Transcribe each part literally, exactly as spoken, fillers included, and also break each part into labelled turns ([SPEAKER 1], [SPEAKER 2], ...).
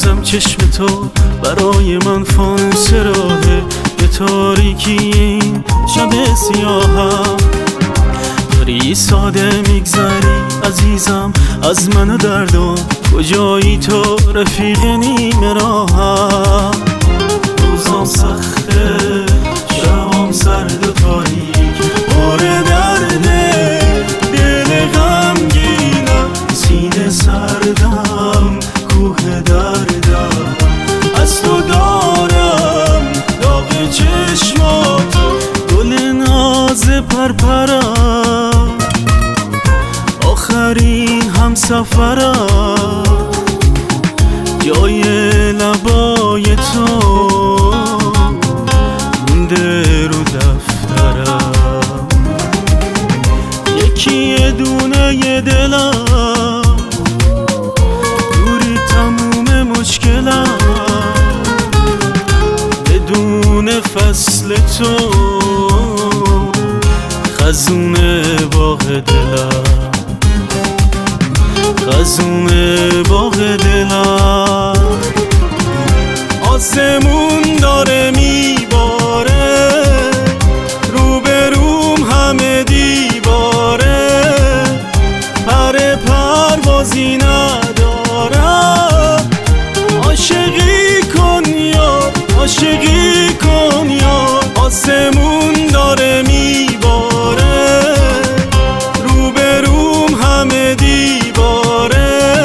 [SPEAKER 1] بازم چشم تو برای من فانوس راهه، به تاریکی این شب سیاهم داری ساده میگذری عزیزم از من و دردم. کجایی تو رفیق نیمه راهم؟ روزام سخته شبام سرد و تاریک، پر درده دل غمگینم، سینه سردم کوه دردم، از تو دارم داغ چشماتو، گل ناز پرپرم، آخرین همسفرم، جای لبای تو مونده رو دفترم. یکی یه دونه یه دلم، دوری تموم مشکلم، بدون فصل تو خزون باغ دلم، خزون باغ دلم. آسمون داره میباره، روبروم همه دیواره، پر پروازی ندارم، عاشقی کن یار، عاشقی کن یار. آسمون داره میباره، روبروم همه دیواره،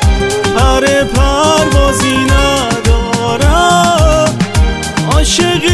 [SPEAKER 1] پر پروازی ندارم، عاشقی